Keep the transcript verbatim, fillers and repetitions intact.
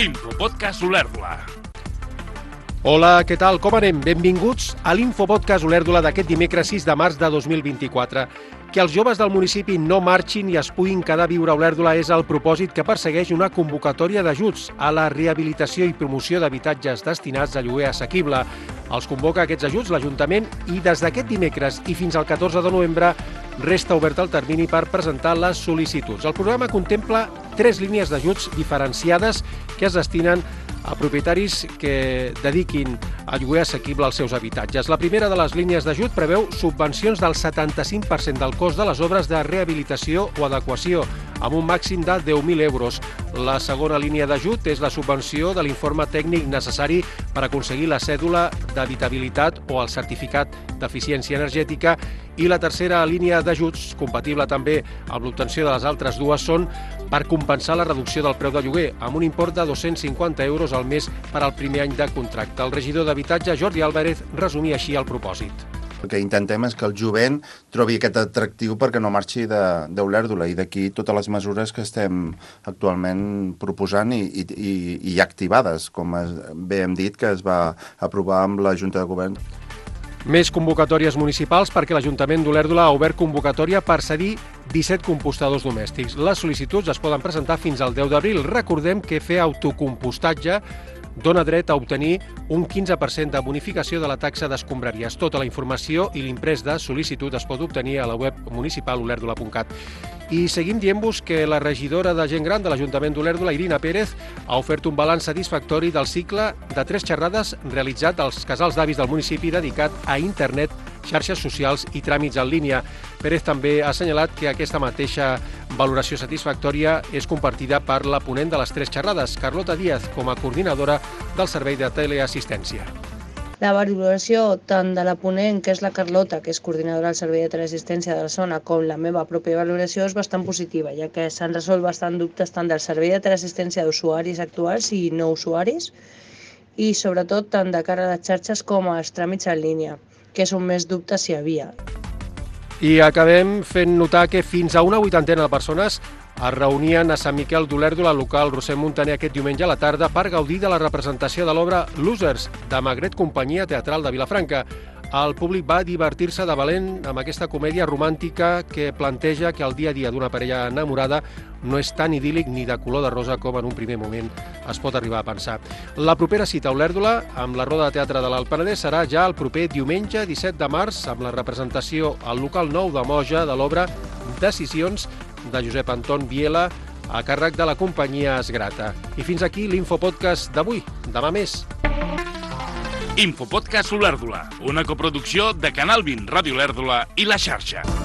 Infopodcast Olèrdola. Hola, què tal? Com anem? Benvinguts a l'Infopodcast Olèrdola d'aquest dimecres sis de març de dos mil vint-i-quatre. Que els joves del municipi no marxin i es puguin quedar a viure a Olèrdola és el propòsit que persegueix una convocatòria d'ajuts a la rehabilitació i promoció d'habitatges destinats a lloguer assequible. Els convoca aquests ajuts l'Ajuntament i des d'aquest dimecres i fins al catorze de novembre resta obert el termini per presentar les sol·licituds. El programa contempla tres línies d'ajuts diferenciades que es destinen a propietaris que dediquin a lloguer assequible als seus habitatges. La primera de les línies d'ajut preveu subvencions del setanta-cinc per cent del cost de les obres de rehabilitació o adequació, amb un màxim de deu mil euros. La segona línia d'ajut és la subvenció de l'informe tècnic necessari per aconseguir la cèdula d'habitabilitat o el certificat d'eficiència energètica, i la tercera línia d'ajuts, compatible també amb l'obtenció de les altres dues, són per compensar la reducció del preu de lloguer, amb un import de dos-cents cinquanta euros al mes per al primer any de contracte. El regidor d'Habitatge, Jordi Álvarez, resumia així el propòsit. El que intentem és que el jovent trobi aquest atractiu perquè no marxi d'Olèrdola, i d'aquí totes les mesures que estem actualment proposant i, i, i activades, com bé hem dit, que es va aprovar amb la Junta de Govern. Més convocatòries municipals perquè l'Ajuntament d'Olèrdola ha obert convocatòria per cedir disset compostadors domèstics. Les sol·licituds es poden presentar fins al deu d'abril. Recordem que fer autocompostatge dona dret a obtenir un quinze per cent de bonificació de la taxa d'escombraries. Tota la informació i l'imprès de sol·licitud es pot obtenir a la web municipal olèrdola punt cat. I seguim dient-vos que la regidora de gent gran de l'Ajuntament d'Olèrdola, Irina Pérez, ha ofert un balanç satisfactori del cicle de tres xerrades realitzat als casals d'avis del municipi dedicat a internet, xarxes socials i tràmits en línia. Pérez també ha assenyalat que aquesta mateixa valoració satisfactòria és compartida per la ponent de les tres xerrades, Carlota Díaz, com a coordinadora del servei de teleassistència. La valoració tant de la ponent, que és la Carlota, que és coordinadora del servei de teleassistència de la zona, com la meva pròpia valoració és bastant positiva, ja que s'han resolt bastant dubtes tant del servei de teleassistència d'usuaris actuals i no usuaris, i sobretot tant de cara a les xarxes com als tràmits en línia, que és on més dubtes hi havia. I acabem fent notar que fins a una vuitantena de persones es reunien a Sant Miquel d'Olèrdola, al local Roser Montaner, aquest diumenge a la tarda per gaudir de la representació de l'obra Losers, de Magret Companyia Teatral de Vilafranca. El públic va divertir-se de valent amb aquesta comèdia romàntica que planteja que el dia a dia d'una parella enamorada no és tan idíl·lic ni de color de rosa com en un primer moment es pot arribar a pensar. La propera cita a Olèrdola, amb la Roda de Teatre de l'Alt Penedès, serà ja el proper diumenge disset de març, amb la representació al local nou de Moja de l'obra Decisions, de Josep Anton Biela, a càrrec de la companyia Esgrata. I fins aquí l'Infopodcast d'avui. Demà més. Infopodcast Olèrdola, una coproducció de Canal vint, Ràdio Olèrdola i La Xarxa.